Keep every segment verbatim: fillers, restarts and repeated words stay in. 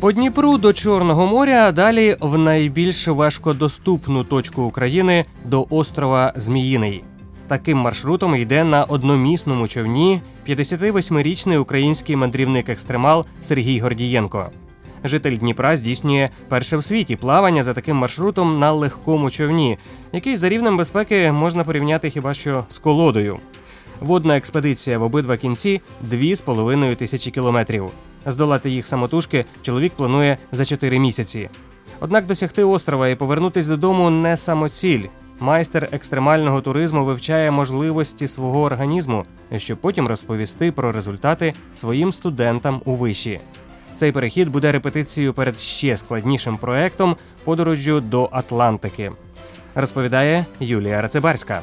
По Дніпру до Чорного моря, а далі в найбільш важкодоступну точку України – до острова Зміїний. Таким маршрутом йде на одномісному човні п'ятдесятивосьмирічний український мандрівник-екстремал Сергій Гордієнко. Житель Дніпра здійснює перше в світі плавання за таким маршрутом на легкому човні, який за рівнем безпеки можна порівняти хіба що з колодою. Водна експедиція в обидва кінці – дві з половиною тисячі кілометрів. Здолати їх самотужки чоловік планує за чотири місяці. Однак досягти острова і повернутись додому не самоціль. Майстер екстремального туризму вивчає можливості свого організму, щоб потім розповісти про результати своїм студентам у виші. Цей перехід буде репетицією перед ще складнішим проектом – подорожжю до Атлантики. Розповідає Юлія Рацибарська.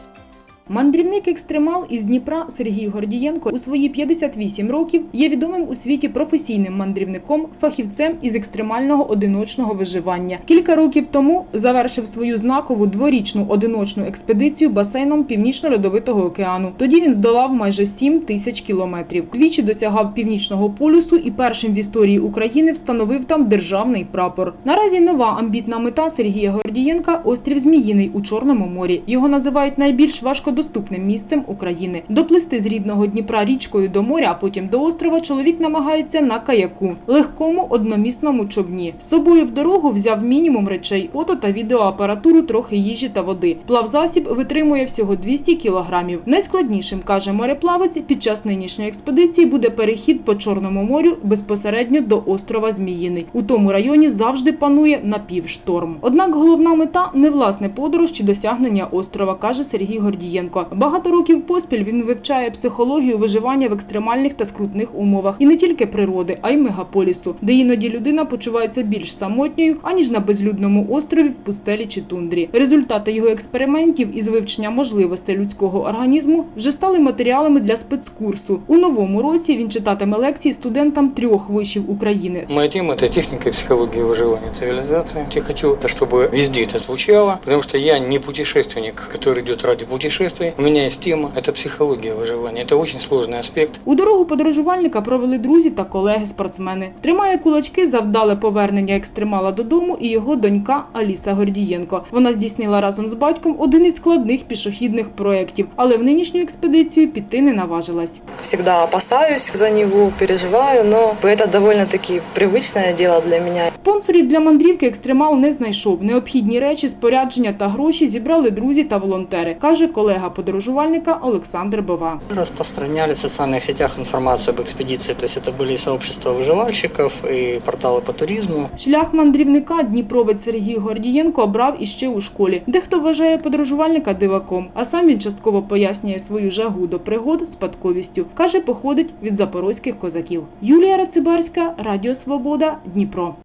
Мандрівник-екстремал із Дніпра Сергій Гордієнко у свої п'ятдесят вісім років є відомим у світі професійним мандрівником, фахівцем із екстремального одиночного виживання. Кілька років тому завершив свою знакову дворічну одиночну експедицію басейном Північно-Льодовитого океану. Тоді він здолав майже сім тисяч кілометрів. Двічі досягав Північного полюсу і першим в історії України встановив там державний прапор. Наразі нова амбітна мета Сергія Гордієнка – острів Зміїний у Чорному морі. Його називають найбільш важкодоступним доступним місцем України. Доплисти з рідного Дніпра річкою до моря, а потім до острова чоловік намагається на каяку – легкому одномісному човні. З собою в дорогу взяв мінімум речей – фото та відеоапаратуру, трохи їжі та води. Плавзасіб витримує всього двісті кілограмів. Найскладнішим, каже мореплавець, під час нинішньої експедиції буде перехід по Чорному морю безпосередньо до острова Зміїний. У тому районі завжди панує напівшторм. Однак головна мета – не власне подорож чи досягнення острова, каже Сергій Гордієнко. Багато років поспіль він вивчає психологію виживання в екстремальних та скрутних умовах. І не тільки природи, а й мегаполісу, де іноді людина почувається більш самотньою, аніж на безлюдному острові в пустелі чи тундрі. Результати його експериментів із вивчення можливостей людського організму вже стали матеріалами для спецкурсу. У новому році він читатиме лекції студентам трьох вишів України. Моя тема – це техніка і психологія виживання цивілізації. Я хочу, щоб везде це звучало, тому що я не путешественник, який йде ради путешествия. У меня есть тема – это психология выживания. Это очень сложный аспект. У дорогу подорожувальника провели друзі та колеги-спортсмени. Тримає кулачки за вдале повернення екстремала додому і його донька Аліса Гордієнко. Вона здійснила разом з батьком один із складних пішохідних проєктів, але в нинішню експедицію піти не наважилась. Всегда опасаюсь за нього, переживаю, але це доволі-таки привичне діло для мене. Спонсорів для мандрівки екстремал не знайшов. Необхідні речі, спорядження та гроші зібрали друзі та волонтери, каже колега подорожувальника Олександр Бова. Распространяли в социальных сетях информацию об экспедиции, то есть это были и сообщества выживальщиков, и порталы по туризму. Шлях мандрівника дніпровець Сергій Гордієнко обрав іще у школі. Дехто вважає подорожувальника диваком, а сам він частково пояснює свою жагу до пригод спадковістю. Каже, походить від запорозьких козаків. Юлія Рацибарська, Радіо Свобода, Дніпро.